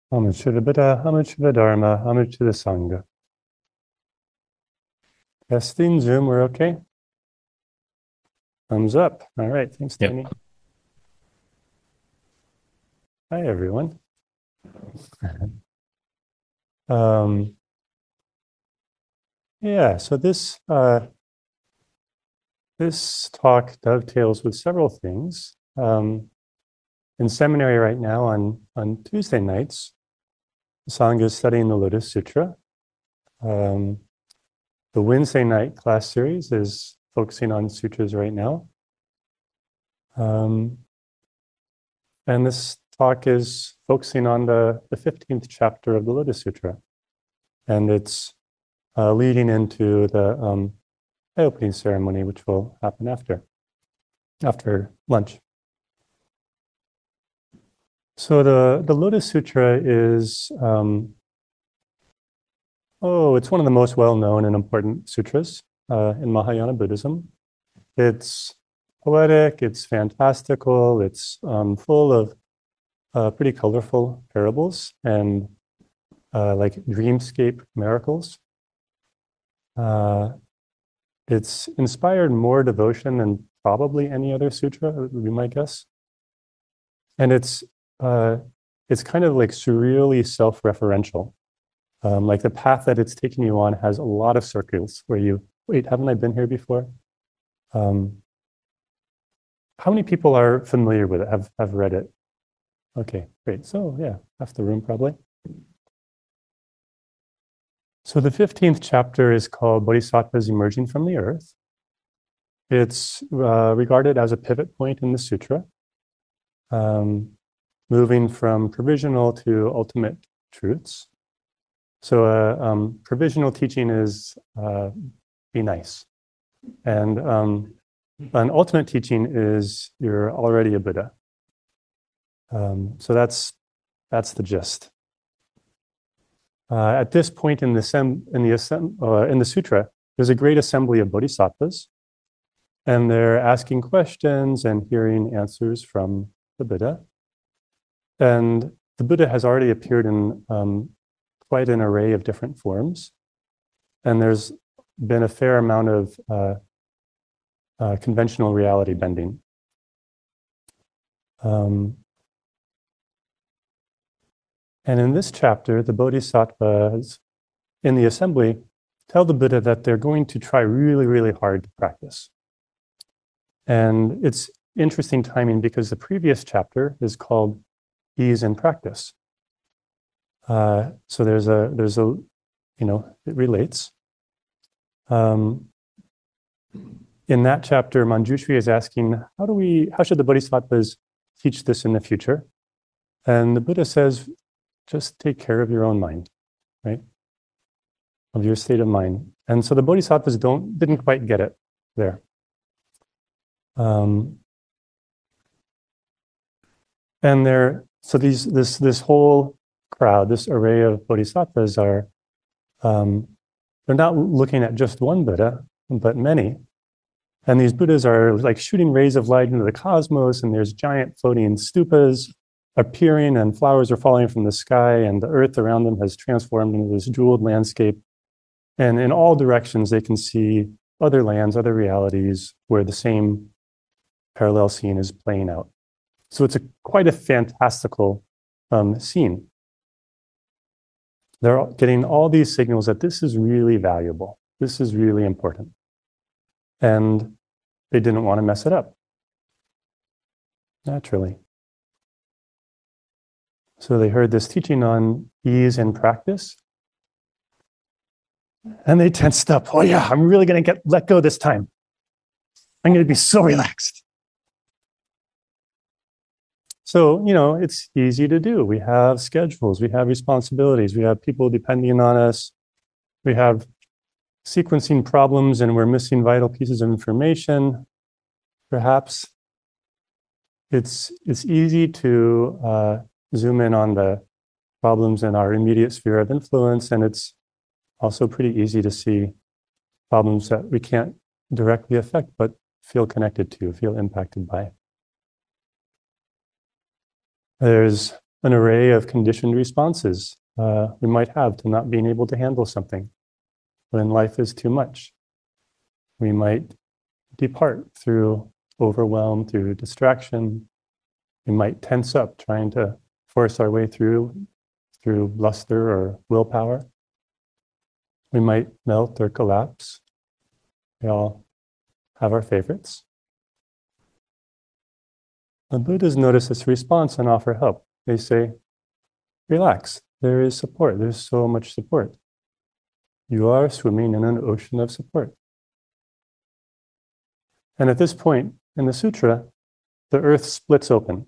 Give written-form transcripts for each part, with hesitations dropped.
Homage to the Buddha, homage to the Dharma, homage to the Sangha. Testing Zoom, we're okay? Thumbs up. All right, thanks, Yep. Tony. Hi, everyone. Yeah, so this talk dovetails with several things. In seminary right now on Tuesday nights, the Sangha is studying the Lotus Sutra. The Wednesday night class series is focusing on sutras right now. And this talk is focusing on the 15th chapter of the Lotus Sutra. And it's leading into the eye-opening ceremony, which will happen after lunch. So the Lotus Sutra is, it's one of the most well-known and important sutras in Mahayana Buddhism. It's poetic, it's fantastical, it's full of pretty colorful parables and like dreamscape miracles. It's inspired more devotion than probably any other sutra, would be my guess. And it's kind of like surreally self-referential. Like the path that it's taking you on has a lot of circles where you, wait, haven't I been here before? How many people are familiar with it, have read it? Okay, great. So yeah, half the room probably. So the 15th chapter is called Bodhisattvas Emerging from the Earth. It's regarded as a pivot point in the sutra, moving from provisional to ultimate truths. So provisional teaching is be nice. And an ultimate teaching is you're already a Buddha. So that's the gist. At this point in the sutra, there's a great assembly of bodhisattvas, and they're asking questions and hearing answers from the Buddha. And the Buddha has already appeared in quite an array of different forms, and there's been a fair amount of conventional reality bending. And in this chapter, the bodhisattvas in the assembly tell the Buddha that they're going to try really, really hard to practice. And it's interesting timing because the previous chapter is called Ease in Practice. So there's a, it relates. In that chapter, Manjushri is asking, how should the bodhisattvas teach this in the future? And the Buddha says, just take care of your own mind, right? Of your state of mind. And so the bodhisattvas didn't quite get it there. And this whole crowd, this array of bodhisattvas are, they're not looking at just one Buddha, but many. And these Buddhas are like shooting rays of light into the cosmos, and there's giant floating stupas appearing, and flowers are falling from the sky, and the earth around them has transformed into this jeweled landscape. And in all directions, they can see other lands, other realities where the same parallel scene is playing out. So it's quite a fantastical scene. They're getting all these signals that this is really valuable. This is really important. And they didn't want to mess it up, naturally. So they heard this teaching on ease in practice, and they tensed up. Oh yeah, I'm really going to let go this time. I'm going to be so relaxed. So, it's easy to do. We have schedules, we have responsibilities, we have people depending on us, we have sequencing problems, and we're missing vital pieces of information. Perhaps it's easy to zoom in on the problems in our immediate sphere of influence, and it's also pretty easy to see problems that we can't directly affect, but feel connected to, feel impacted by. There's an array of conditioned responses we might have to not being able to handle something when life is too much. We might depart through overwhelm, through distraction. We might tense up trying to force our way through bluster or willpower. We might melt or collapse. We all have our favorites. The Buddhas notice this response and offer help. They say, relax, there is support, there's so much support. You are swimming in an ocean of support. And at this point in the sutra, the earth splits open.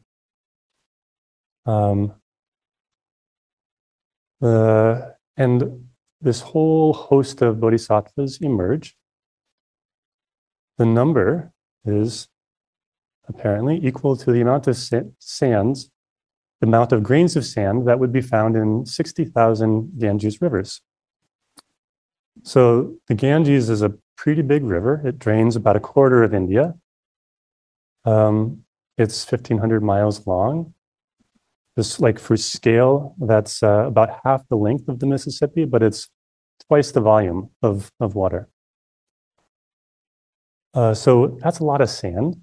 And this whole host of bodhisattvas emerge. The number is apparently equal to the amount of sands, the amount of grains of sand that would be found in 60,000 Ganges rivers. So the Ganges is a pretty big river. It drains about a quarter of India. It's 1,500 miles long. This, like for scale, that's about half the length of the Mississippi, but it's twice the volume of water. So that's a lot of sand.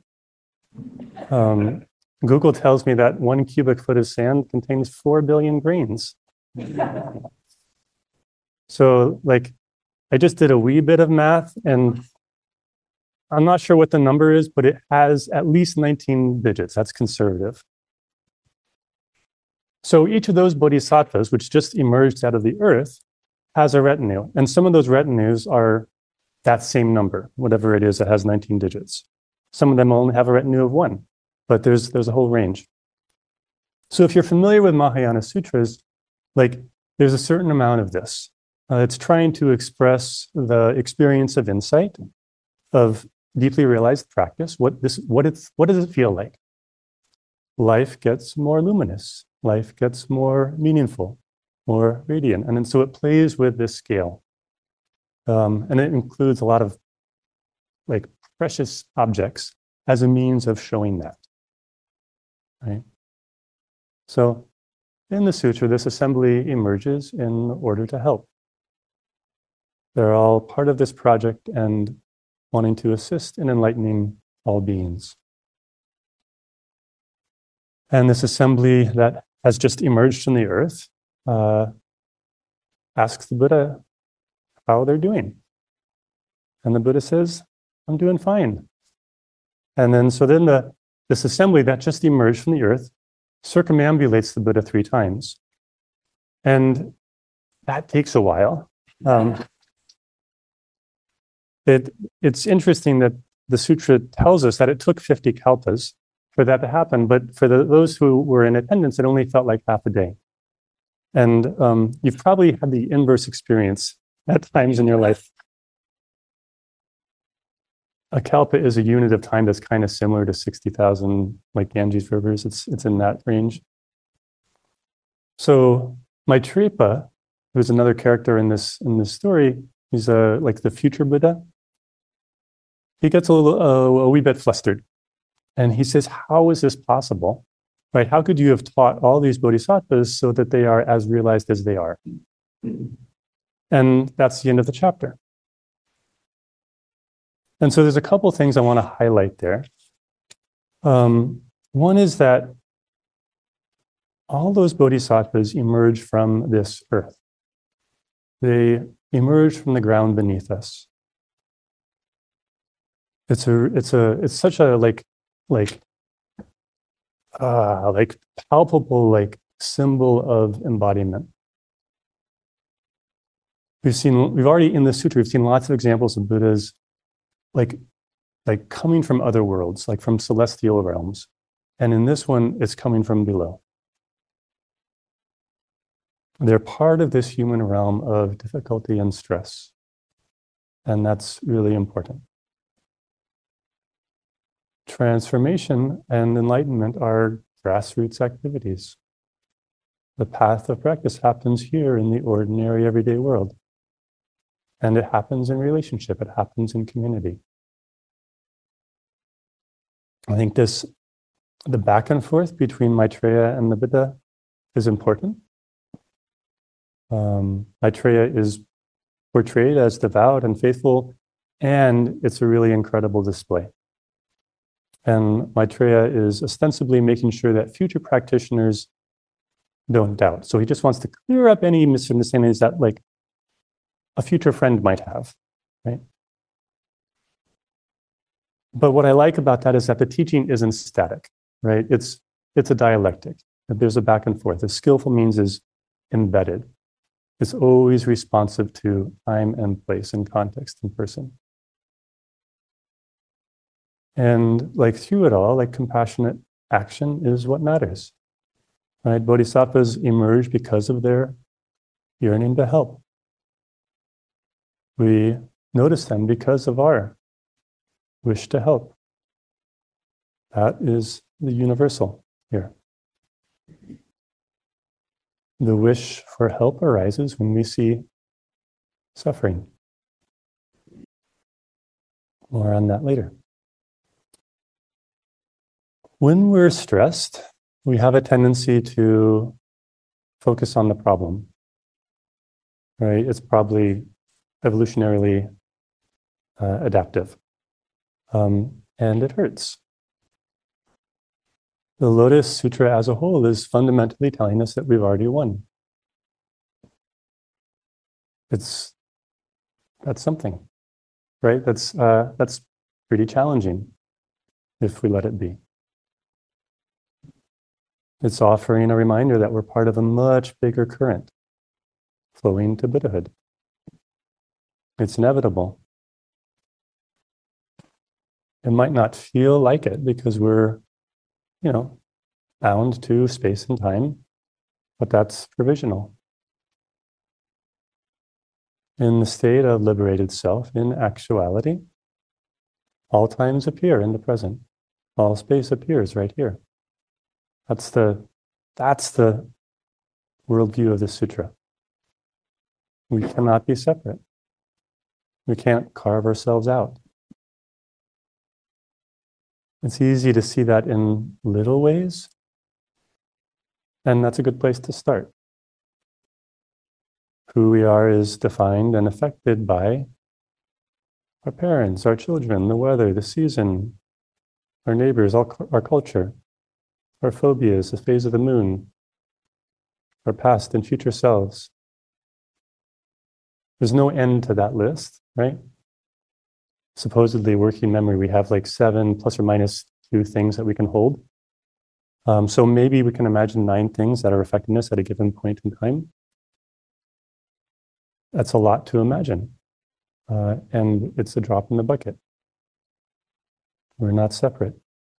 Google tells me that 1 cubic foot of sand contains 4 billion grains. So like, I just did a wee bit of math, and I'm not sure what the number is, but it has at least 19 digits. That's conservative. So each of those bodhisattvas, which just emerged out of the earth, has a retinue. And some of those retinues are that same number, whatever it is that has 19 digits. Some of them only have a retinue of 1, but there's a whole range. So if you're familiar with Mahayana sutras, like there's a certain amount of this. It's trying to express the experience of insight, of deeply realized practice. What does it feel like? Life gets more luminous. Life gets more meaningful, more radiant. And then so it plays with this scale. And it includes a lot of like precious objects as a means of showing that, right? So in the sutra, this assembly emerges in order to help. They're all part of this project and wanting to assist in enlightening all beings. And this assembly that has just emerged from the earth asks the Buddha how they're doing. And the Buddha says, I'm doing fine. And then this assembly that just emerged from the earth circumambulates the Buddha 3 times. And that takes a while. It's interesting that the sutra tells us that it took 50 kalpas for that to happen, but for those who were in attendance, it only felt like half a day. And you've probably had the inverse experience at times in your life. A kalpa is a unit of time that's kind of similar to 60,000 like Ganges rivers. It's in that range. So Maitrapa, who's another character in this story, he's like the future Buddha. He gets a wee bit flustered. And he says, how is this possible? Right? How could you have taught all these bodhisattvas so that they are as realized as they are? And that's the end of the chapter. And so there's a couple things I want to highlight there. One is that all those bodhisattvas emerge from this earth. They emerge from the ground beneath us. It's such a like palpable like symbol of embodiment. We've already in the sutra, we've seen lots of examples of Buddhas like coming from other worlds, like from celestial realms. And in this one, it's coming from below. They're part of this human realm of difficulty and stress. And that's really important. Transformation and enlightenment are grassroots activities. The path of practice happens here in the ordinary everyday world. And it happens in relationship, it happens in community. I think the back and forth between Maitreya and the Buddha is important. Maitreya is portrayed as devout and faithful, and it's a really incredible display. And Maitreya is ostensibly making sure that future practitioners don't doubt. So he just wants to clear up any misunderstandings that like a future friend might have, right? But what I like about that is that the teaching isn't static, right? It's a dialectic. There's a back and forth. The skillful means is embedded. It's always responsive to time and place and context and person. And like through it all, like compassionate action is what matters, right? Bodhisattvas emerge because of their yearning to help. We notice them because of our wish to help. That is the universal here. The wish for help arises when we see suffering. More on that later. When we're stressed, we have a tendency to focus on the problem, right? It's probably evolutionarily adaptive. And it hurts. The Lotus Sutra as a whole is fundamentally telling us that we've already won. That's something, right? That's pretty challenging if we let it be. It's offering a reminder that we're part of a much bigger current flowing to Buddhahood. It's inevitable. It might not feel like it because we're, bound to space and time, but that's provisional. In the state of liberated self, in actuality, all times appear in the present. All space appears right here. That's the worldview of the sutra. We cannot be separate. We can't carve ourselves out. It's easy to see that in little ways, and that's a good place to start. Who we are is defined and affected by our parents, our children, the weather, the season, our neighbors, our culture, our phobias, the phase of the moon, our past and future selves. There's no end to that list, right? Supposedly working memory, we have like 7 plus or minus 2 things that we can hold. So maybe we can imagine 9 things that are affecting us at a given point in time. That's a lot to imagine. And it's a drop in the bucket. We're not separate.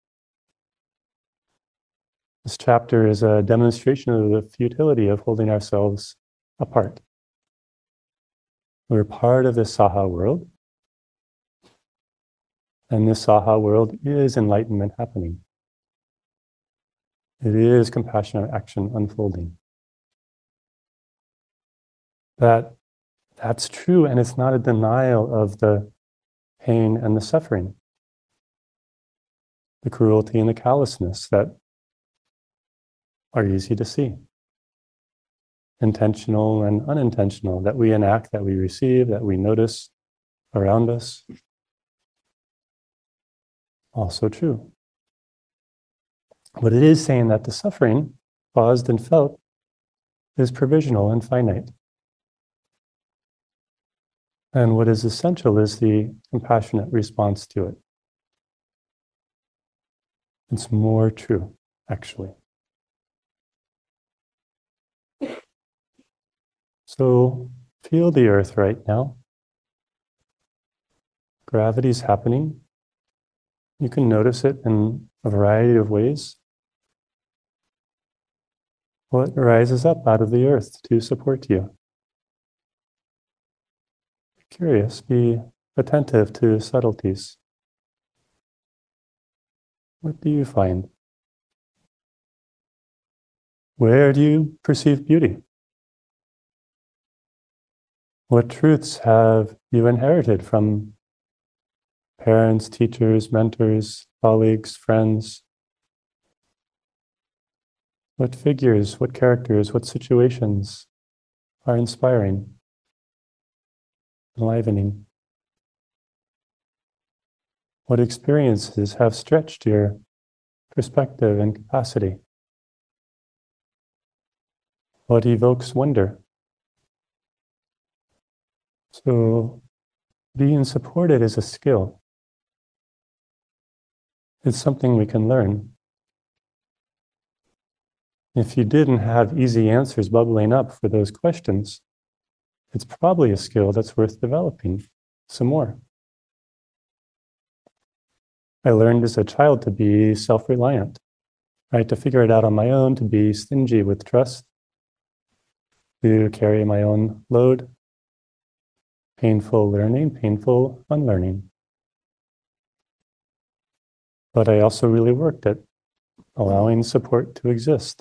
This chapter is a demonstration of the futility of holding ourselves apart. We're part of the Saha world. And this Saha world is enlightenment happening. It is compassionate action unfolding. That's true, and it's not a denial of the pain and the suffering, the cruelty and the callousness that are easy to see. Intentional and unintentional, that we enact, that we receive, that we notice around us. Also true. But it is saying that the suffering caused and felt is provisional and finite. And what is essential is the compassionate response to it. It's more true, actually. So feel the earth right now. Gravity's happening. You can notice it in a variety of ways. What rises up out of the earth to support you? Be curious, be attentive to subtleties. What do you find? Where do you perceive beauty? What truths have you inherited from parents, teachers, mentors, colleagues, friends? What figures, what characters, what situations are inspiring, enlivening? What experiences have stretched your perspective and capacity? What evokes wonder? So being supported is a skill. It's something we can learn. If you didn't have easy answers bubbling up for those questions, it's probably a skill that's worth developing some more. I learned as a child to be self-reliant, right? To figure it out on my own, to be stingy with trust, to carry my own load, painful learning, painful unlearning. But I also really worked at allowing support to exist.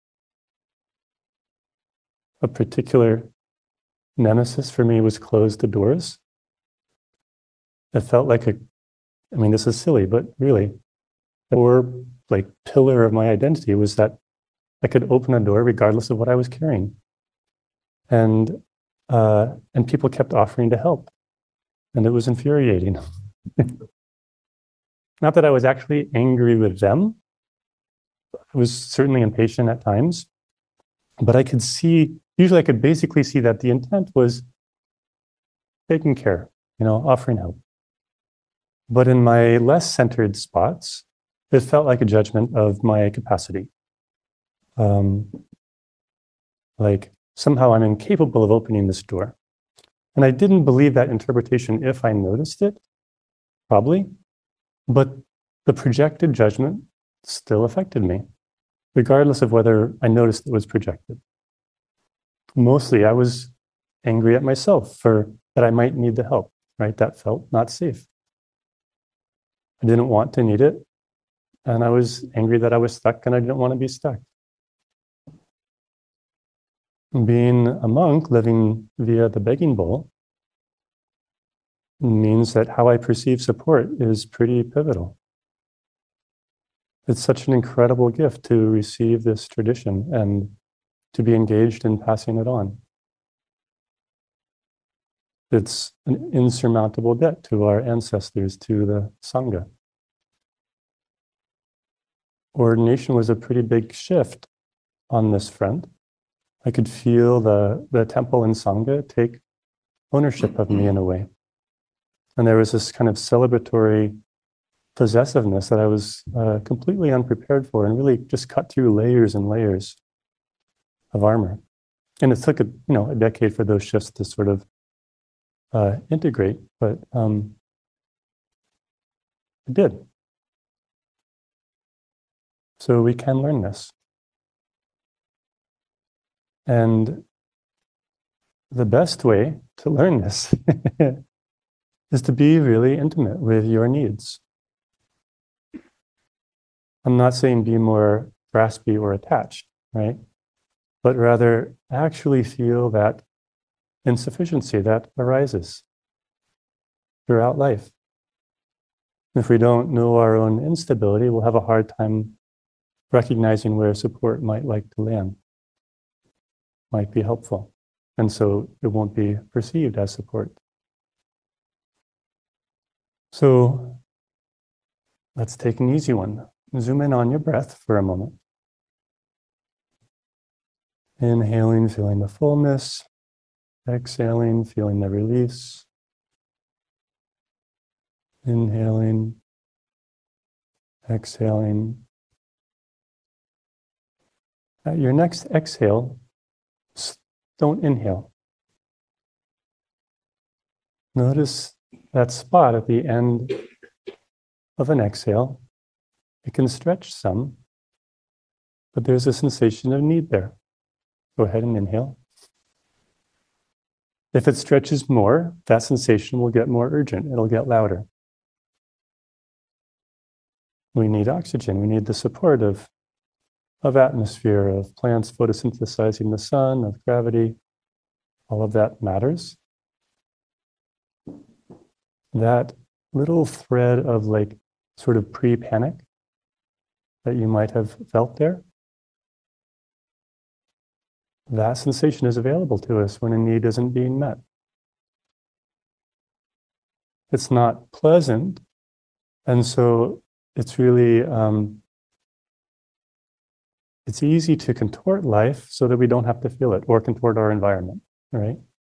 A particular nemesis for me was closed the doors. It felt like this is silly, but really, the core pillar of my identity was that I could open a door regardless of what I was carrying. And people kept offering to help. And it was infuriating. Not that I was actually angry with them. I was certainly impatient at times. But I could see, usually I could basically see that the intent was taking care, offering help. But in my less centered spots, it felt like a judgment of my capacity. Like somehow I'm incapable of opening this door. And I didn't believe that interpretation if I noticed it, probably. But the projected judgment still affected me, regardless of whether I noticed it was projected. Mostly I was angry at myself for that I might need the help, right? That felt not safe. I didn't want to need it. And I was angry that I was stuck and I didn't want to be stuck. Being a monk living via the begging bowl means that how I perceive support is pretty pivotal. It's such an incredible gift to receive this tradition and to be engaged in passing it on. It's an insurmountable debt to our ancestors, to the Sangha. Ordination was a pretty big shift on this front. I could feel the temple and Sangha take ownership of me in a way. And there was this kind of celebratory possessiveness that I was completely unprepared for and really just cut through layers and layers of armor. And it took a decade for those shifts to sort of integrate, but it did. So we can learn this. And the best way to learn this is to be really intimate with your needs. I'm not saying be more graspy or attached, right? But rather actually feel that insufficiency that arises throughout life. If we don't know our own instability, we'll have a hard time recognizing where support might like to land, might be helpful. And so it won't be perceived as support. So let's take an easy one. Zoom in on your breath for a moment. Inhaling, feeling the fullness. Exhaling, feeling the release. Inhaling, exhaling. At your next exhale, don't inhale. Notice that spot at the end of an exhale. It can stretch some, but there's a sensation of need there. Go ahead and inhale. If it stretches more, that sensation will get more urgent. It'll get louder. We need oxygen. We need the support of atmosphere, of plants photosynthesizing the sun, of gravity. All of that matters. That little thread of sort of pre-panic that you might have felt there, that sensation is available to us when a need isn't being met. It's not pleasant, and so it's really it's easy to contort life so that we don't have to feel it, or contort our environment, right?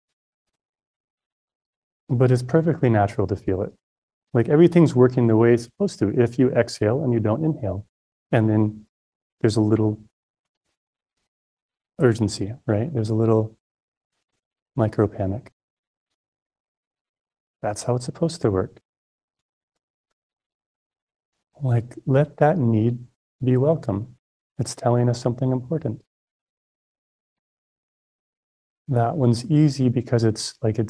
But it's perfectly natural to feel it. Like everything's working the way it's supposed to. If you exhale and you don't inhale, and then there's a little urgency, right? There's a little micro panic. That's how it's supposed to work. Like, let that need be welcome. It's telling us something important. That one's easy because it's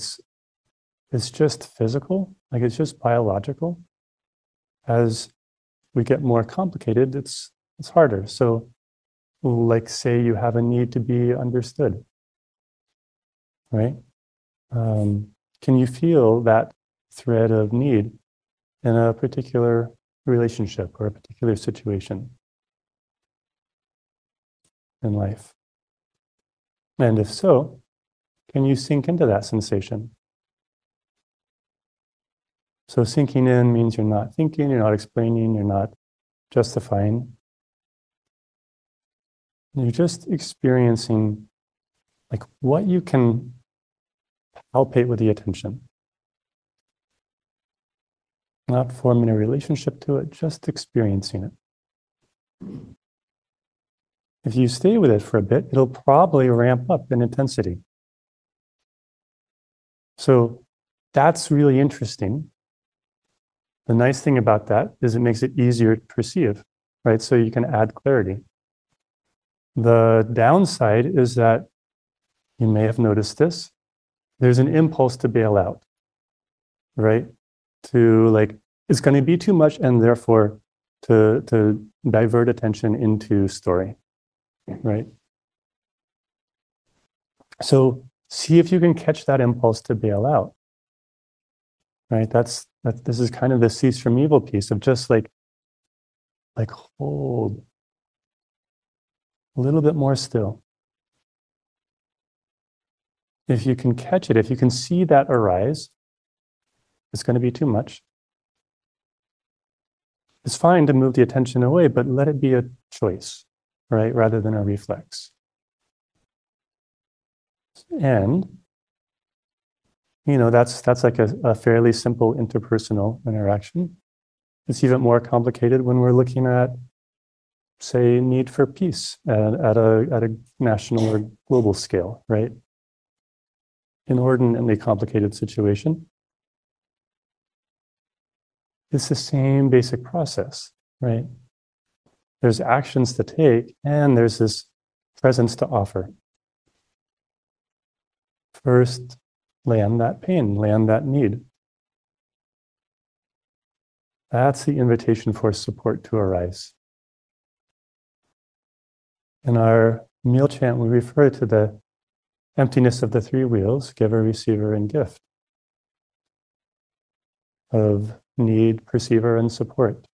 just physical, like it's just biological. As we get more complicated, it's harder. So, like, say you have a need to be understood, right? Can you feel that thread of need in a particular relationship or a particular situation in life? And if so, can you sink into that sensation? So sinking in means you're not thinking, you're not explaining, you're not justifying. You're just experiencing like what you can palpate with the attention. Not forming a relationship to it, just experiencing it. If you stay with it for a bit, it'll probably ramp up in intensity. So that's really interesting. The nice thing about that is it makes it easier to perceive, right? So you can add clarity. The downside is that you may have noticed this. There's an impulse to bail out, right? To like, it's going to be too much, and therefore to divert attention into story, right? So see if you can catch that impulse to bail out, right? This is kind of the cease from evil piece of just like hold a little bit more still. If you can catch it, if you can see that arise, it's going to be too much. It's fine to move the attention away, but let it be a choice, right? Rather than a reflex. And, you know, that's like a fairly simple interpersonal interaction. It's even more complicated when we're looking at, say, need for peace at a national or global scale, right? Inordinately complicated situation. It's the same basic process, right? There's actions to take, and there's this presence to offer. First, land that pain, land that need. That's the invitation for support to arise. In our meal chant, we refer to the emptiness of the three wheels, giver, receiver, and gift, of need, perceiver, and support.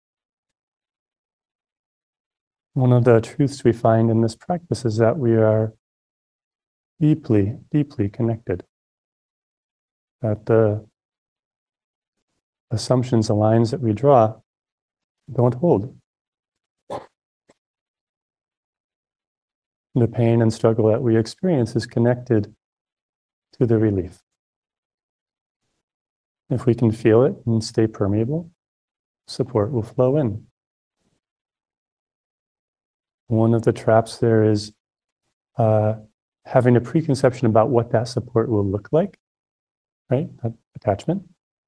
One of the truths we find in this practice is that we are deeply, deeply connected. That the assumptions, the lines that we draw, don't hold. The pain and struggle that we experience is connected to the relief. If we can feel it and stay permeable, support will flow in. One of the traps there is having a preconception about what that support will look like, right? That attachment.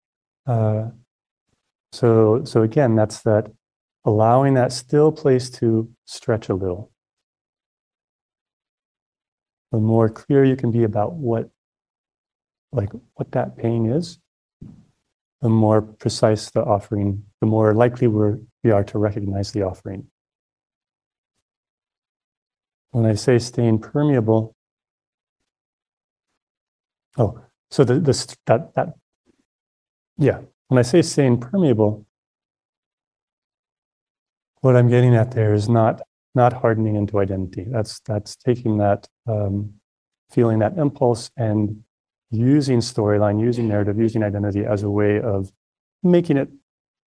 So again, that's that allowing that still place to stretch a little. The more clear you can be about what that pain is, the more precise the offering, the more likely we are to recognize the offering. When I say staying permeable, when I say staying permeable, what I'm getting at there is not not hardening into identity. That's taking that feeling, that impulse, and using storyline, using narrative, using identity as a way of making it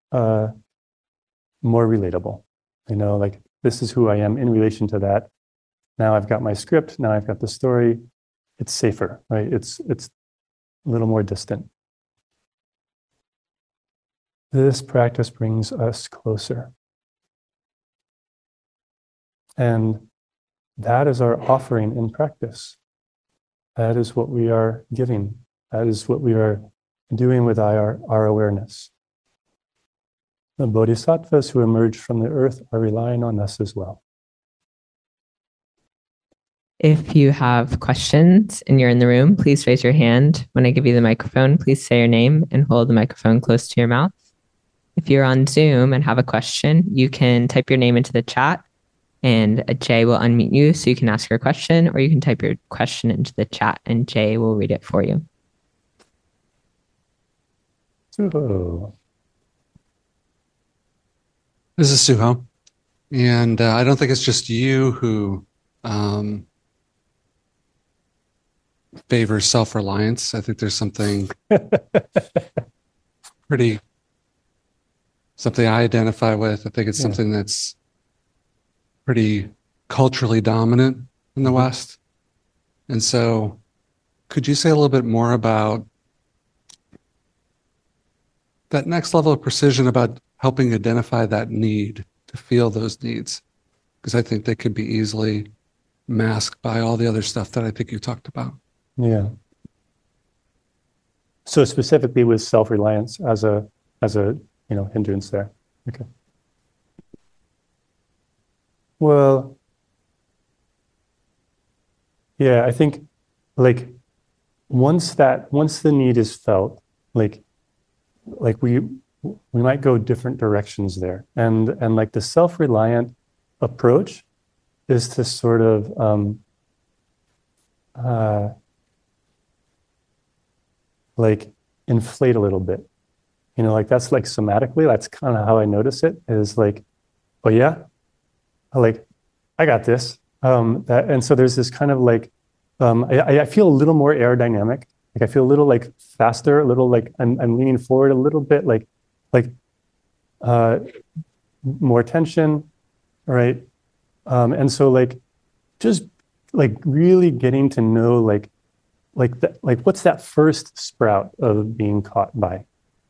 more relatable. You know, like, this is who I am in relation to that. Now I've got my script. Now I've got the story. It's safer, right? It's a little more distant. This practice brings us closer. And that is our offering in practice. That is what we are giving. That is what we are doing with our awareness. The bodhisattvas who emerge from the earth are relying on us as well. If you have questions and you're in the room, please raise your hand. When I give you the microphone, please say your name and hold the microphone close to your mouth. If you're on Zoom and have a question, you can type your name into the chat and Jay will unmute you so you can ask your question, or you can type your question into the chat and Jay will read it for you. Suho. This is Suho. And I don't think it's just you who favors self-reliance. I think there's something something I identify with. I think it's something that's pretty culturally dominant in the West. And so could you say a little bit more about that next level of precision about helping identify that need, to feel those needs? Because I think they could be easily masked by all the other stuff that I think you talked about. Yeah. So specifically with self-reliance as a hindrance there. Okay. Well, yeah, I think like once the need is felt, like we might go different directions there. And like the self-reliant approach is to sort of like inflate a little bit. You know, like that's like somatically, that's kind of how I notice it, is like, oh yeah, like I got this. And so there's this kind of like, I feel a little more aerodynamic. Like I feel a little like faster, a little like I'm leaning forward a little bit, like more tension, right? And so like just like really getting to know like what's that first sprout of being caught by,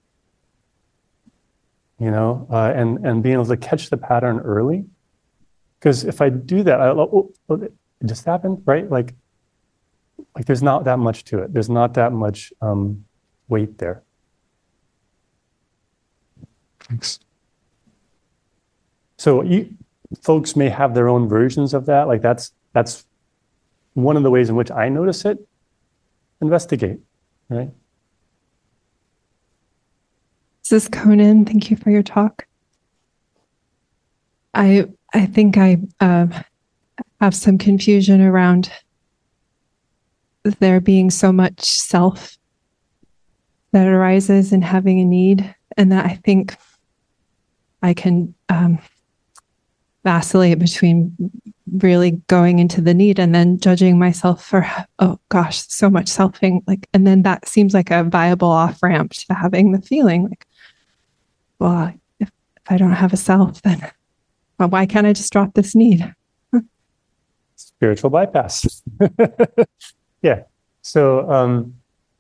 you know, and being able to catch the pattern early. Because if I do that, it just happened, right? Like there's not that much to it. There's not that much weight there. Thanks. So folks may have their own versions of that. Like that's one of the ways in which I notice it. Investigate, right? This is Conan. Thank you for your talk. I think I have some confusion around there being so much self that arises in having a need, and that I think I can vacillate between really going into the need and then judging myself for, oh gosh, so much selfing, like, and then that seems like a viable off-ramp to having the feeling like, well, if I don't have a self, then well, why can't I just drop this need? Spiritual bypass. Yeah. So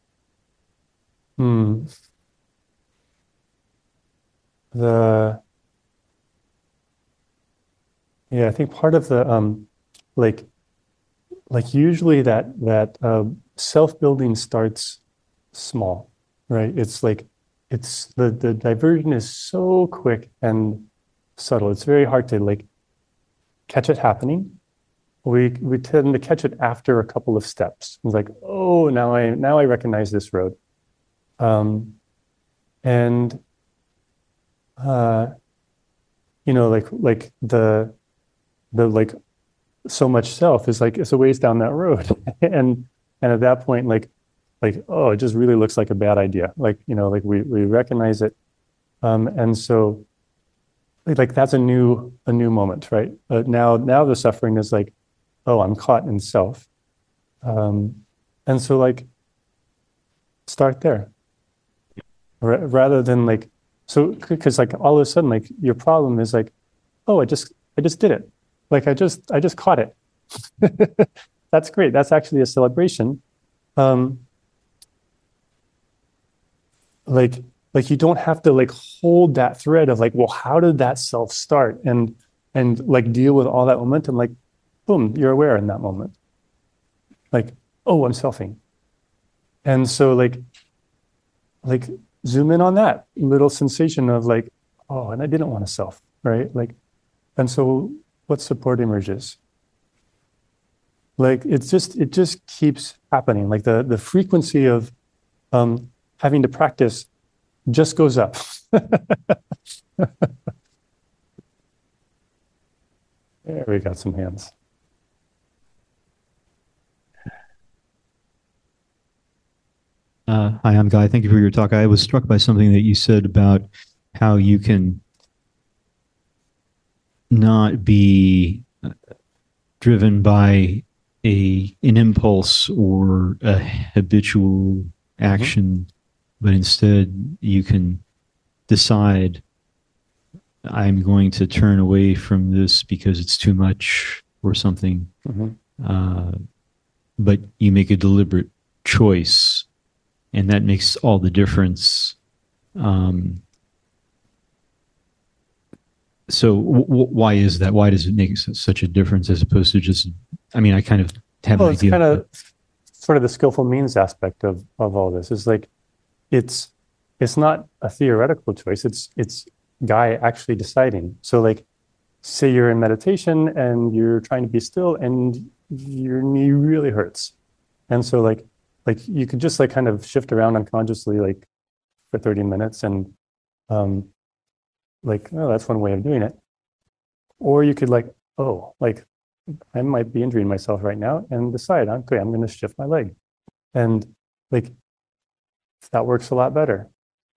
I think part of the like usually that self-building starts small, right? It's like the diversion is so quick and subtle. It's very hard to like catch it happening. We tend to catch it after a couple of steps. It's like, oh, now I recognize this road, and you know, like the like so much self is like it's a ways down that road, and at that point, like oh, it just really looks like a bad idea. Like, you know, like we recognize it, and so like that's a new moment, right? Now the suffering is like, oh, I'm caught in self. And so like start there rather than like, so because like all of a sudden like your problem is like, oh, I just did it. Like I just caught it. That's great. That's actually a celebration. Um, like you don't have to like hold that thread of like, well, how did that self start? And like deal with all that momentum. Like, boom, you're aware in that moment. Like, oh, I'm selfing. And so like zoom in on that little sensation of like, oh, and I didn't want to self, right? Like, and so what support emerges? Like it just keeps happening. Like the frequency of having to practice just goes up. There we got some hands. Hi, I'm Guy. Thank you for your talk. I was struck by something that you said about how you can not be driven by an impulse or a habitual action, but instead you can decide, I'm going to turn away from this because it's too much or something. But you make a deliberate choice, and that makes all the difference. So why is that? Why does it make such a difference as opposed to just, I mean, I kind of have an idea. It's kind of sort of the skillful means aspect of all this is like, it's not a theoretical choice. It's Guy actually deciding. So like, say you're in meditation and you're trying to be still and your knee really hurts. And so like you could just like kind of shift around unconsciously like for 30 minutes and like, oh, that's one way of doing it. Or you could like, oh, like I might be injuring myself right now and decide, okay, I'm going to shift my leg. And like that works a lot better.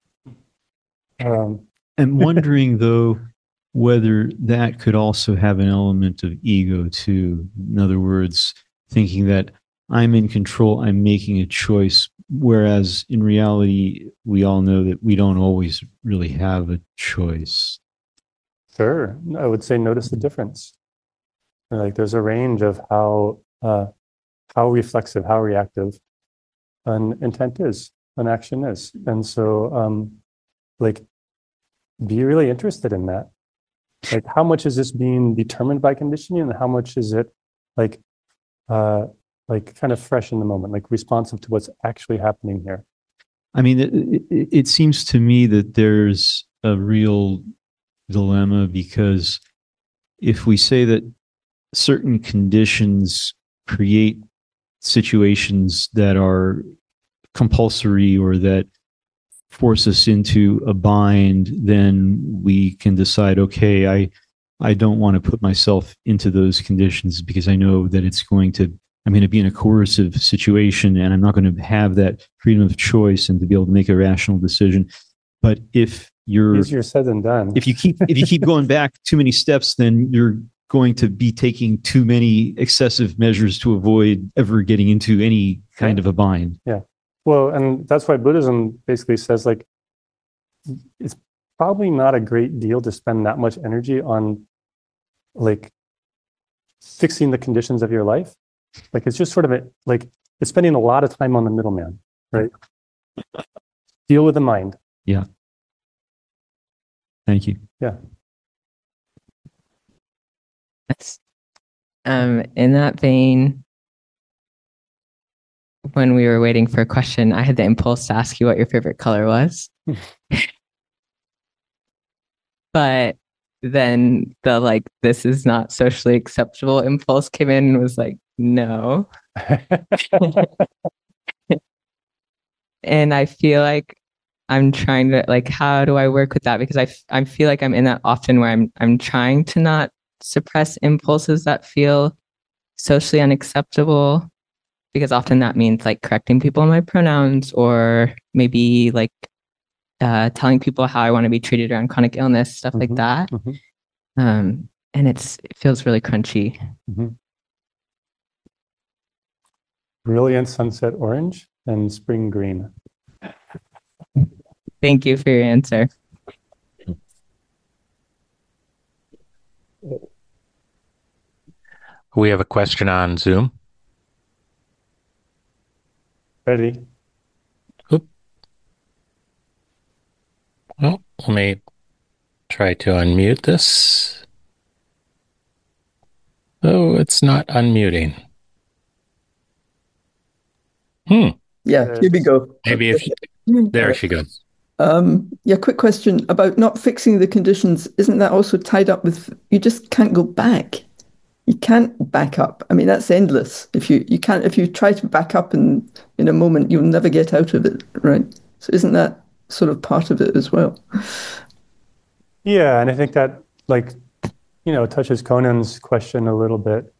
I'm wondering though, whether that could also have an element of ego too. In other words, thinking that I'm in control, I'm making a choice, whereas in reality, we all know that we don't always really have a choice. Sure. I would say notice the difference. Like there's a range of how reflexive, how reactive an intent is, an action is. And so like be really interested in that. Like how much is this being determined by conditioning and how much is it like kind of fresh in the moment, like responsive to what's actually happening here? I mean, it seems to me that there's a real dilemma, because if we say that certain conditions create situations that are compulsory or that force us into a bind, then we can decide, okay, I don't want to put myself into those conditions because I know that I'm going to be in a coercive situation and I'm not going to have that freedom of choice and to be able to make a rational decision. But if you're easier said than done. If you keep going back too many steps, then you're going to be taking too many excessive measures to avoid ever getting into any kind of a bind. Yeah. Well, and that's why Buddhism basically says like, it's probably not a great deal to spend that much energy on like fixing the conditions of your life. Like it's just sort of it's spending a lot of time on the middleman, right? Deal with the mind. Yeah. Thank you. Yeah. Yes. In that vein, when we were waiting for a question, I had the impulse to ask you what your favorite color was. But then the this is not socially acceptable impulse came in and was like, no. And I feel like I'm trying to how do I work with that? Because I feel like I'm in that often where I'm trying to not suppress impulses that feel socially unacceptable, because often that means correcting people on my pronouns or maybe telling people how I want to be treated around chronic illness, stuff like that. And it feels really crunchy. Brilliant sunset orange and spring green. Thank you for your answer. We have a question on Zoom. Ready? Oop. Well, let me try to unmute this. Oh, it's not unmuting. Yeah, here we go. Maybe if there she goes. Yeah, quick question about not fixing the conditions. Isn't that also tied up with you just can't go back? You can't back up. I mean, that's endless. If you try to back up in a moment, you'll never get out of it, right? So isn't that sort of part of it as well? Yeah, and I think that touches Conan's question a little bit.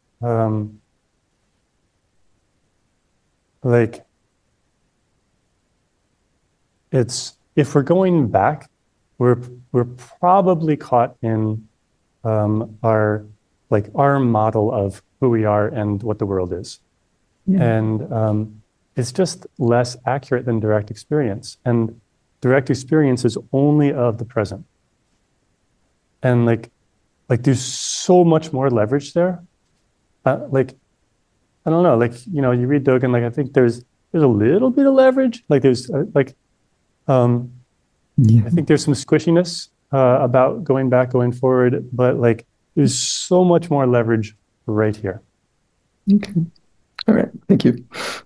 It's if we're going back, we're probably caught in our model of who we are and what the world is. Yeah. And it's just less accurate than direct experience. And direct experience is only of the present. And there's so much more leverage there. I don't know, you read Dogen, I think there's a little bit of leverage. I think there's some squishiness about going back, going forward, but there's so much more leverage right here. Okay. All right. Thank you.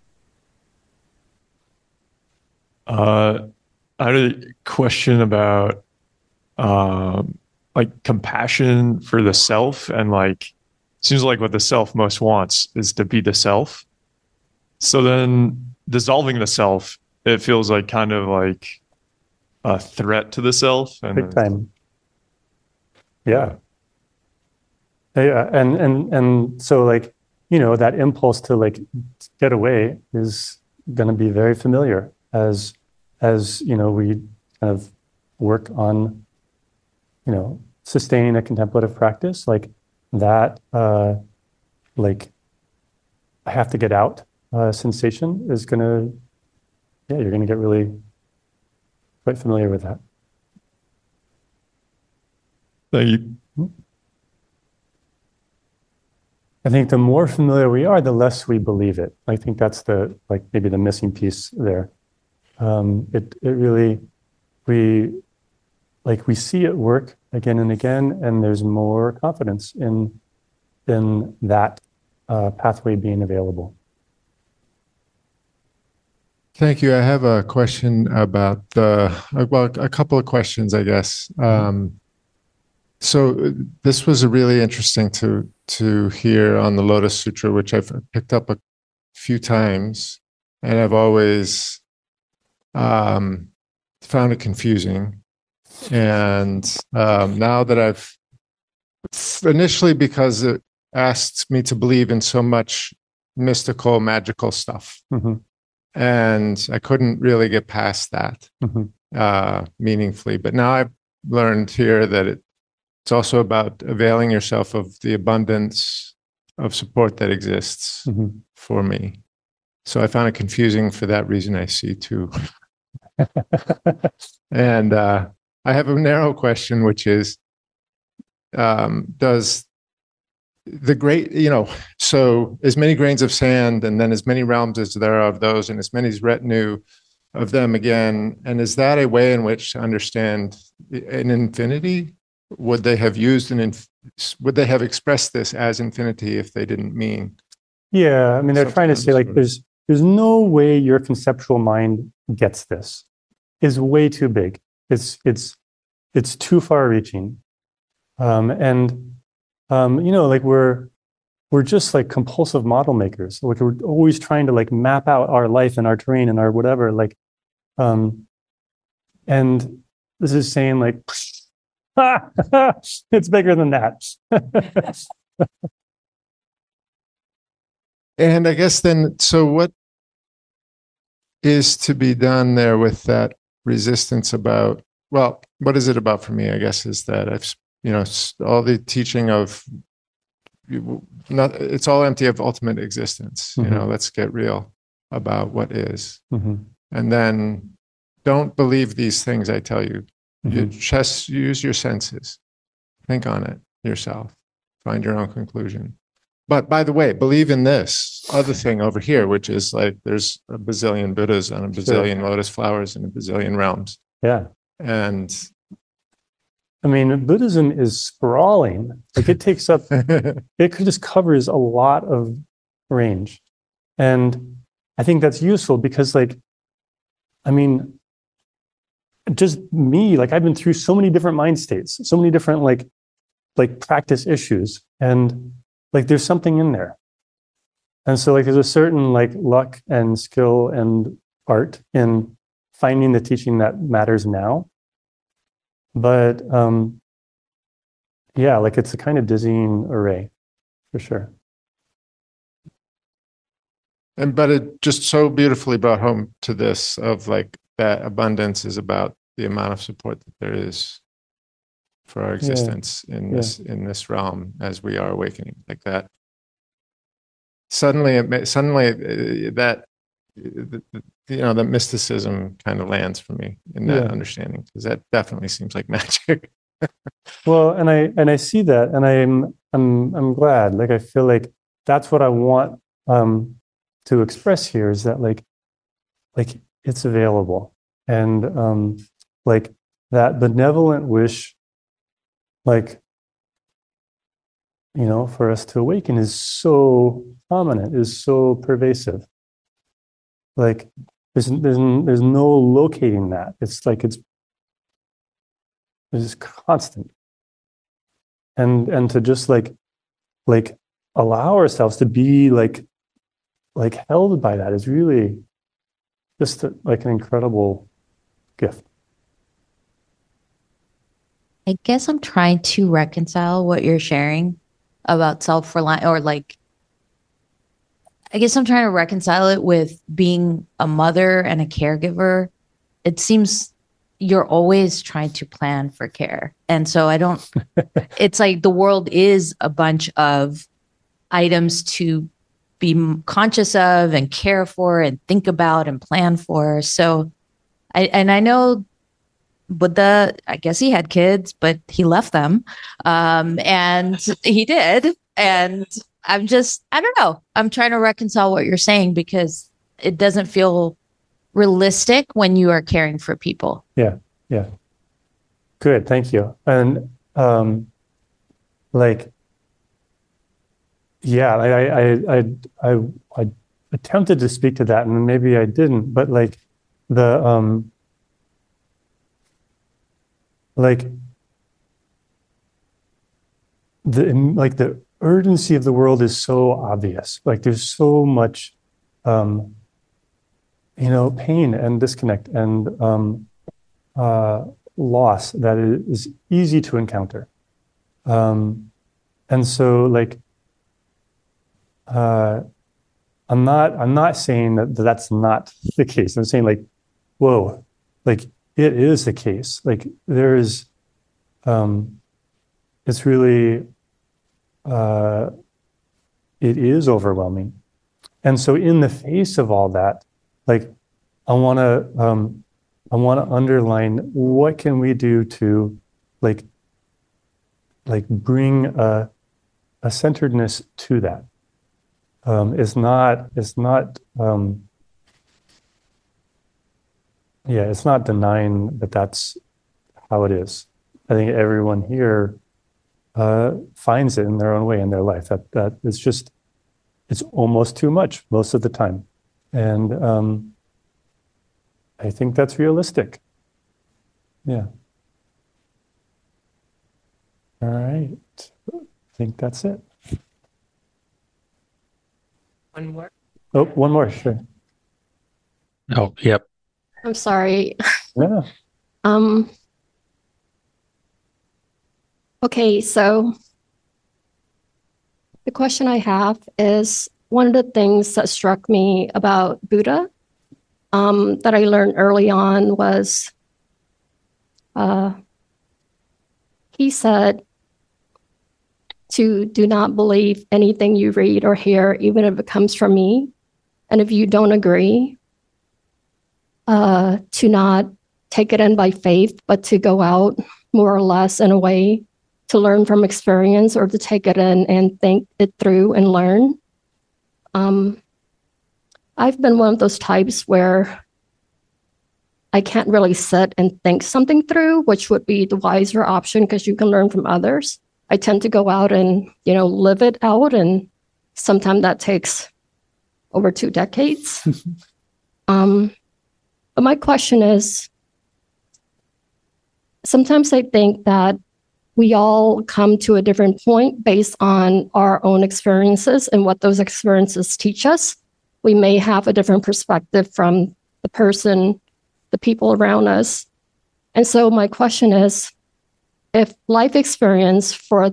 I had a question about compassion for the self, and seems like what the self most wants is to be the self. So then dissolving the self, it feels kind of like a threat to the self. And big time. Yeah. Yeah. And so that impulse to get away is going to be very familiar as we kind of work on, sustaining a contemplative practice that, I have to get out sensation is going to, you're going to get really quite familiar with that. Thank you. I think the more familiar we are, the less we believe it. I think that's maybe the missing piece there. It really, we see it work again and again, and there's more confidence in that pathway being available. Thank you. I have a question about a couple of questions, I guess. So this was really interesting to hear on the Lotus Sutra, which I've picked up a few times, and I've always found it confusing. And now that I've initially, because it asked me to believe in so much mystical, magical stuff. And I couldn't really get past that meaningfully. But now I've learned here that it's also about availing yourself of the abundance of support that exists for me. So I found it confusing for that reason, I see too. And I have a narrow question, which is, does the great, so as many grains of sand and then as many realms as there are of those and as many as retinue of them again, and is that a way in which to understand an infinity? Would they have would they have expressed this as infinity if they didn't mean? Yeah, I mean, they're trying to say there's no way your conceptual mind gets this. It's way too big. It's too far reaching. We're just compulsive model makers. We're always trying to map out our life and our terrain and our whatever. And this is saying it's bigger than that. And I guess then, so what is to be done there with that resistance about, well, what is it about for me, I guess, is that all the teaching of it's all empty of ultimate existence. Let's get real about what is. And then don't believe these things I tell you. You just use your senses. Think on it yourself. Find your own conclusion. But by the way, believe in this other thing over here, which is like there's a bazillion Buddhas and a bazillion lotus flowers in a bazillion realms. Yeah. And I mean, Buddhism is sprawling. Like it takes up, it just covers a lot of range. And I think that's useful because, like, I mean, just me, like I've been through so many different mind states, so many different like practice issues. And like there's something in there. And so like there's a certain like luck and skill and art in finding the teaching that matters now. But yeah, like it's a kind of dizzying array for sure. But it just so beautifully brought home to this of like that abundance is about the amount of support that there is for our existence in this realm as we are awakening, like that. Suddenly that that mysticism kind of lands for me in that understanding, because that definitely seems like magic. Well, and I see that, and I'm glad. Like I feel like that's what I want to express here, is that like it's available, and like that benevolent wish, like for us to awaken is so prominent, is so pervasive. Like there's no locating that. It's like it's constant, and to just like allow ourselves to be like held by that is really just like an incredible gift. I guess I'm trying to reconcile what you're sharing about self-reliance, or like, I guess I'm trying to reconcile it with being a mother and a caregiver. It seems you're always trying to plan for care. And so it's like the world is a bunch of items to be conscious of and care for and think about and plan for. So I know Buddha, I guess he had kids, but he left them. And he did. And I don't know. I'm trying to reconcile what you're saying, because it doesn't feel realistic when you are caring for people. Yeah. Yeah. Good. Thank you. And I attempted to speak to that, and maybe I didn't, but like the the urgency of the world is so obvious. Like there's so much pain and disconnect and loss that is easy to encounter. And so like I'm not saying that that's not the case. I'm saying like, whoa, like it is the case. Like there is, it's really, it is overwhelming. And so in the face of all that, like I want to underline, what can we do to like bring a centeredness to that? It's not denying that that's how it is. I think everyone here finds it in their own way in their life. That it's almost too much most of the time, and I think that's realistic. Yeah. All right. I think that's it. One more. Oh, one more, sure. Oh, yep. I'm sorry. Yeah. Okay, so the question I have is, one of the things that struck me about Buddha that I learned early on was he said to do not believe anything you read or hear, even if it comes from me. And if you don't agree, to not take it in by faith, but to go out more or less in a way to learn from experience, or to take it in and think it through and learn. I've been one of those types where I can't really sit and think something through, which would be the wiser option because you can learn from others. I tend to go out and, live it out. And sometimes that takes over 2 decades. But my question is, sometimes I think that we all come to a different point based on our own experiences and what those experiences teach us. We may have a different perspective from the people around us. And so my question is, if life experience for,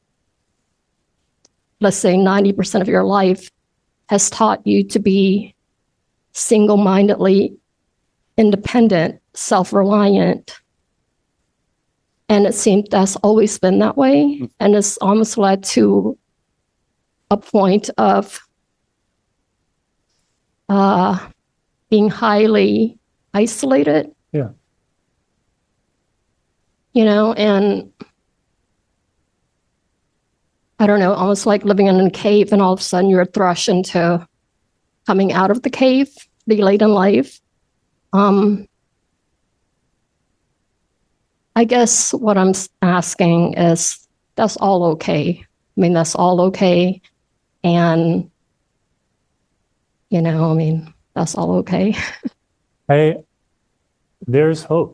let's say, 90% of your life has taught you to be single-mindedly independent, self-reliant, and it seems that's always been that way, and it's almost led to a point of being highly isolated. Yeah. And I don't know, almost like living in a cave, and all of a sudden you're thrust into coming out of the cave, be late in life. I guess what I'm asking is, that's all okay. I mean, that's all okay. And, that's all okay. There's hope.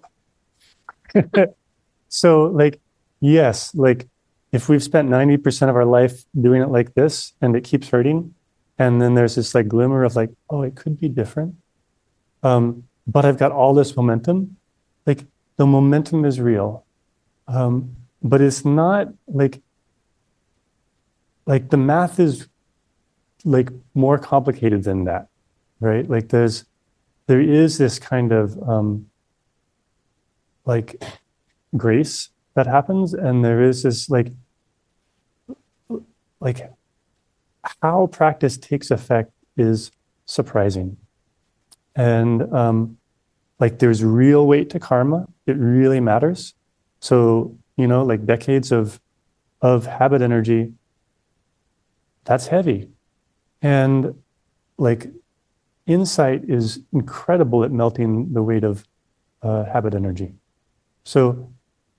So, yes, if we've spent 90% of our life doing it like this and it keeps hurting, and then there's this glimmer of oh, it could be different. But I've got all this momentum. The momentum is real. But it's not the math is more complicated than that, right? There is this kind of grace that happens, and there is this how practice takes effect is surprising. And there's real weight to karma. It really matters. So, decades of habit energy, that's heavy. And insight is incredible at melting the weight of habit energy. So,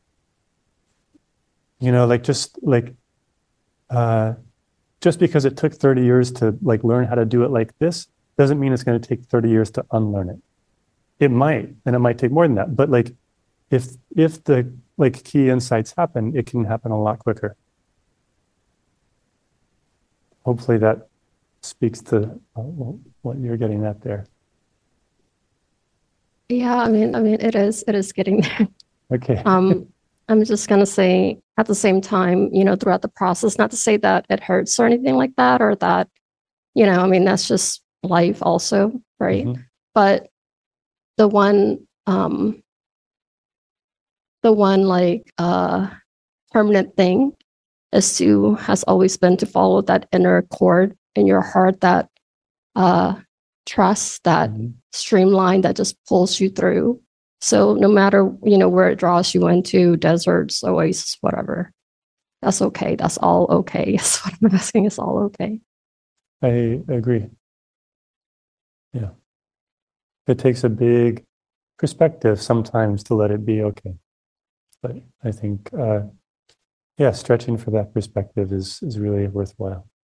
just because it took 30 years to learn how to do it like this, doesn't mean it's going to take 30 years to unlearn it. It might, and it might take more than that. But if the key insights happen, it can happen a lot quicker. Hopefully that speaks to what you're getting at there. Yeah, I mean, it is getting there. Okay. I'm just going to say at the same time, throughout the process, not to say that it hurts or anything like that, or that, that's just life also, right? Mm-hmm. But the one permanent thing has always been to follow that inner chord in your heart, that trust, that streamline that just pulls you through. So no matter, where it draws you into, deserts, oasis, whatever, that's okay. That's all okay. That's what I'm asking. It's all okay. I agree. Yeah. It takes a big perspective sometimes to let it be okay. But I think, stretching for that perspective is really worthwhile.